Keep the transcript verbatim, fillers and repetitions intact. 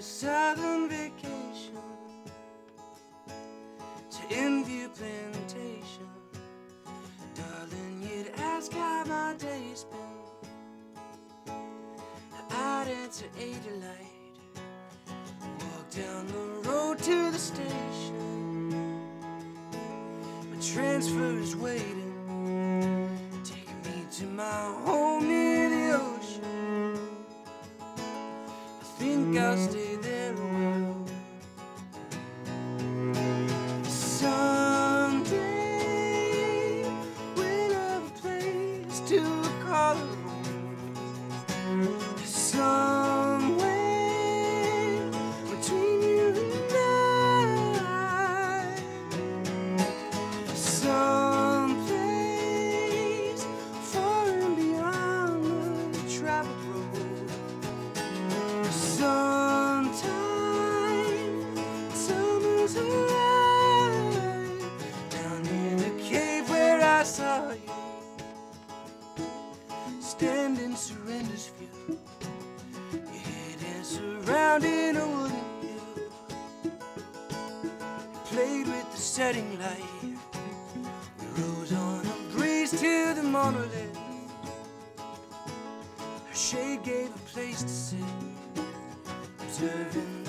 a southern vacation to Enview Plantation. Darling, you'd ask how my day's been. I'd answer a delight. Walk down the road to the station. My transfer is waiting, taking me to my home near the ocean. I think I'll stay there a while. Someday we'll have a place to call home. Somewhere between you and I, someplace far and beyond the traveled road. Sometime summer's arrive down near the cave where I saw you, stand in surrender's view. Surrounding a wooden hill, played with the setting light. We rose on a breeze to the monolith. Her shade gave a place to sit, observing